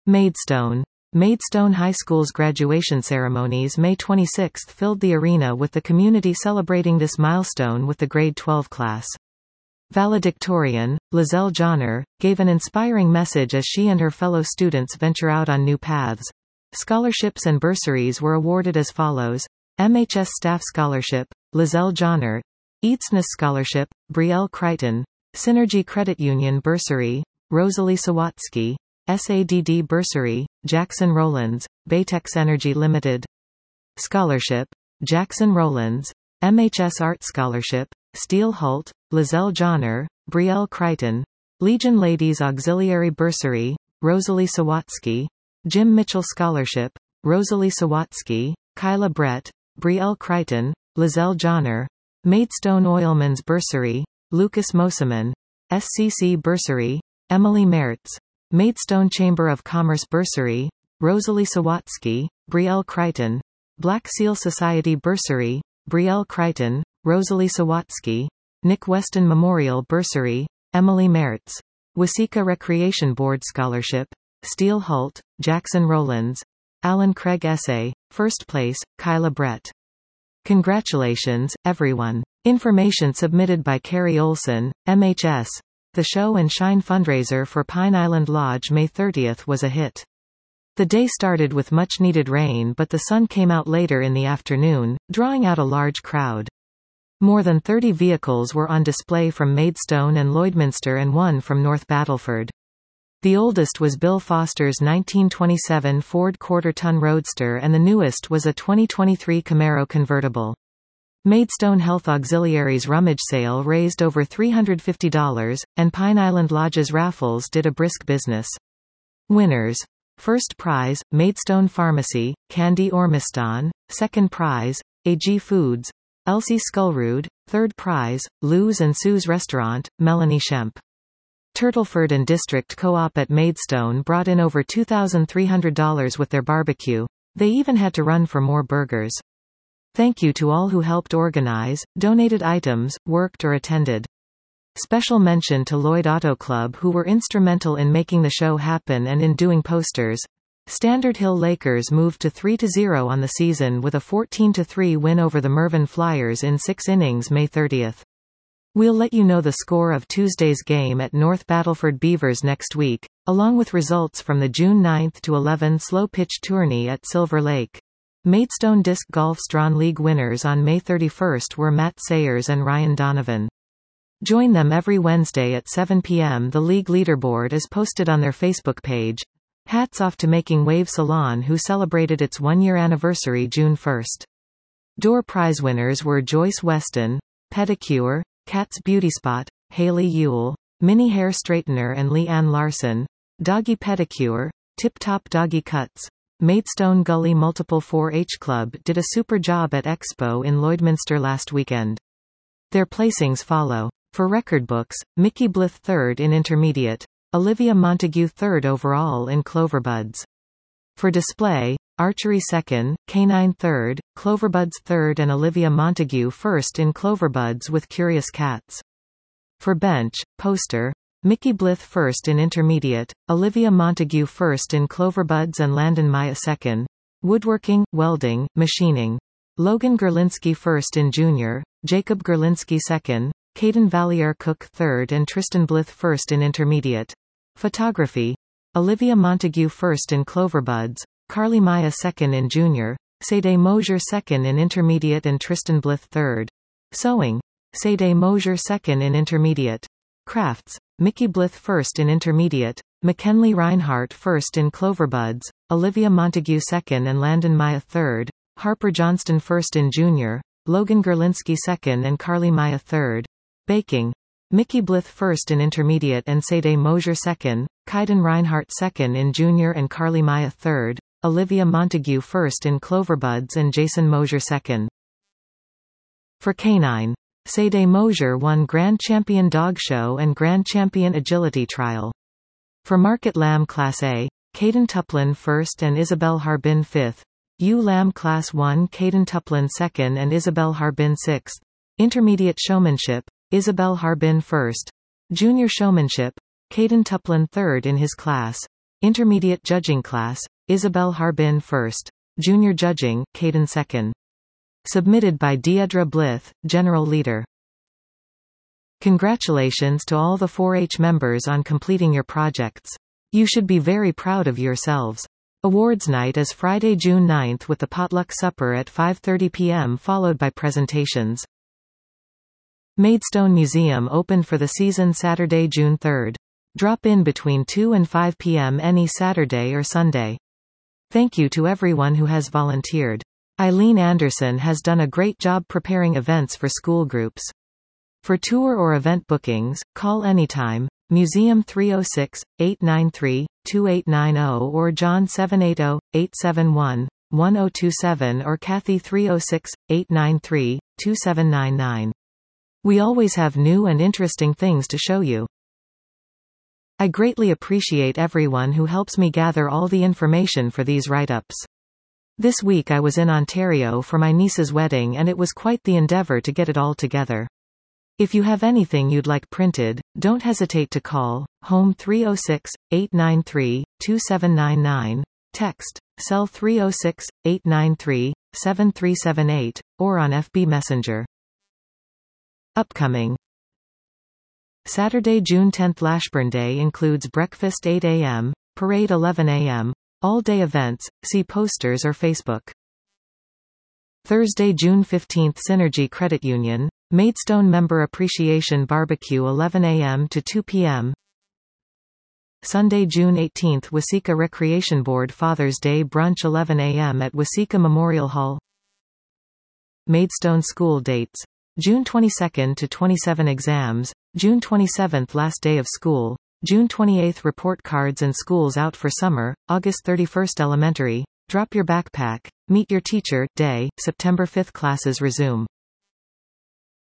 Maidstone. Maidstone High School's graduation ceremonies May 26 filled the arena with the community celebrating this milestone with the grade 12 class. Valedictorian, Lizelle Johnner, gave an inspiring message as she and her fellow students venture out on new paths. Scholarships and bursaries were awarded as follows: MHS Staff Scholarship, Lizelle Johnner; Eatsness Scholarship, Brielle Crichton; Synergy Credit Union Bursary, Rosalie Sawatsky; SADD Bursary, Jackson Rowlands, Baytex Energy Limited. Scholarship, Jackson Rowlands; MHS Art Scholarship, Steele Hult, Lizelle Johnner, Brielle Crichton; Legion Ladies Auxiliary Bursary, Rosalie Sawatsky; Jim Mitchell Scholarship, Rosalie Sawatsky, Kyla Brett, Brielle Crichton, Lizelle Johnner; Maidstone Oilman's Bursary, Lucas Moseman; SCC Bursary, Emily Mertz; Maidstone Chamber of Commerce Bursary, Rosalie Sawatsky, Brielle Crichton; Black Seal Society Bursary, Brielle Crichton, Rosalie Sawatsky; Nick Weston Memorial Bursary, Emily Mertz; Waseca Recreation Board Scholarship, Steele Hult, Jackson Rowlands; Alan Craig Essay, First Place, Kyla Brett. Congratulations, everyone. Information submitted by Carrie Olson, MHS. The Show and Shine fundraiser for Pine Island Lodge May 30 was a hit. The day started with much-needed rain, but the sun came out later in the afternoon, drawing out a large crowd. More than 30 vehicles were on display from Maidstone and Lloydminster and one from North Battleford. The oldest was Bill Foster's 1927 Ford quarter-ton Roadster and the newest was a 2023 Camaro convertible. Maidstone Health Auxiliary's rummage sale raised over $350, and Pine Island Lodge's raffles did a brisk business. Winners. First prize, Maidstone Pharmacy, Candy Ormiston; second prize, AG Foods, Elsie Skullrood; third prize, Lou's and Sue's Restaurant, Melanie Shemp. Turtleford and District Co-op at Maidstone brought in over $2,300 with their barbecue. They even had to run for more burgers. Thank you to all who helped organize, donated items, worked or attended. Special mention to Lloyd Auto Club who were instrumental in making the show happen and in doing posters. Standard Hill Lakers moved to 3-0 on the season with a 14-3 win over the Mervyn Flyers in 6 innings May 30. We'll let you know the score of Tuesday's game at North Battleford Beavers next week, along with results from the June 9 to 11 slow-pitch tourney at Silver Lake. Maidstone Disc Golf Strawn League winners on May 31 were Matt Sayers and Ryan Donovan. Join them every Wednesday at 7 p.m. The league leaderboard is posted on their Facebook page. Hats off to Making Wave Salon who celebrated its one-year anniversary June 1. Door prize winners were Joyce Weston, Pedicure, Cat's Beauty Spot, Haley Ewell, Mini Hair Straightener and Leanne Larson, Doggy Pedicure, Tip Top Doggy Cuts. Maidstone Gully Multiple 4-H Club did a super job at Expo in Lloydminster last weekend. Their placings follow. For record books, Mickey Blyth 3rd in Intermediate, Olivia Montague 3rd overall in Cloverbuds. For display, Archery 2nd, Canine 3rd, Cloverbuds 3rd and Olivia Montague 1st in Cloverbuds with Curious Cats. For bench, poster, Mickey Blyth 1st in Intermediate, Olivia Montague 1st in Cloverbuds and Landon Maya 2nd. Woodworking, welding, machining. Logan Gerlinski 1st in Junior, Jacob Gerlinski 2nd, Caden Valier Cook 3rd and Tristan Blyth 1st in Intermediate. Photography, Olivia Montague 1st in Cloverbuds, Carly Maya 2nd in Junior, Sade Mosier 2nd in Intermediate and Tristan Blyth 3rd. Sewing, Sade Mosier 2nd in Intermediate. Crafts, Mickey Blyth 1st in Intermediate, McKinley Reinhardt 1st in Cloverbuds, Olivia Montague 2nd and Landon Maya 3rd, Harper Johnston 1st in Junior, Logan Gerlinski 2nd and Carly Maya 3rd. Baking, Mickey Blyth 1st in Intermediate and Sade Mosier 2nd, Kaiden Reinhardt 2nd in Junior and Carly Maya 3rd, Olivia Montague 1st in Cloverbuds and Jason Mosier 2nd. For Canine, Sade Mosier won Grand Champion Dog Show and Grand Champion Agility Trial. For Market Lamb Class A, Caden Tuplin 1st and Isabel Harbin 5th. Ewe Lamb Class 1 Caden Tuplin 2nd and Isabel Harbin 6th. Intermediate Showmanship, Isabel Harbin 1st. Junior Showmanship, Caden Tuplin 3rd in his class. Intermediate Judging Class, Isabel Harbin 1st. Junior Judging, Caden 2nd. Submitted by Deidre Blyth, General Leader. Congratulations to all the 4-H members on completing your projects. You should be very proud of yourselves. Awards night is Friday, June 9th with the potluck supper at 5:30 p.m. followed by presentations. Maidstone Museum opened for the season Saturday, June 3rd. Drop in between 2 and 5 p.m. any Saturday or Sunday. Thank you to everyone who has volunteered. Eileen Anderson has done a great job preparing events for school groups. For tour or event bookings, call anytime, Museum 306-893-2890 or John 780-871-1027 or Kathy 306-893-2799. We always have new and interesting things to show you. I greatly appreciate everyone who helps me gather all the information for these write-ups. This week I was in Ontario for my niece's wedding and it was quite the endeavor to get it all together. If you have anything you'd like printed, don't hesitate to call, home 306-893-2799, text, cell 306-893-7378, or on FB Messenger. Upcoming. Saturday, June 10th Lashburn Day includes breakfast 8 a.m., parade 11 a.m., all-day events, see posters or Facebook. Thursday, June 15th Synergy Credit Union, Maidstone Member Appreciation Barbecue 11 a.m. to 2 p.m. Sunday, June 18th Waseca Recreation Board Father's Day Brunch 11 a.m. at Waseca Memorial Hall. Maidstone School Dates. June 22nd to 27 Exams, June 27th Last day of school, June 28th Report cards and schools out for summer, August 31st Elementary, Drop your backpack, Meet your teacher, Day, September 5th Classes resume.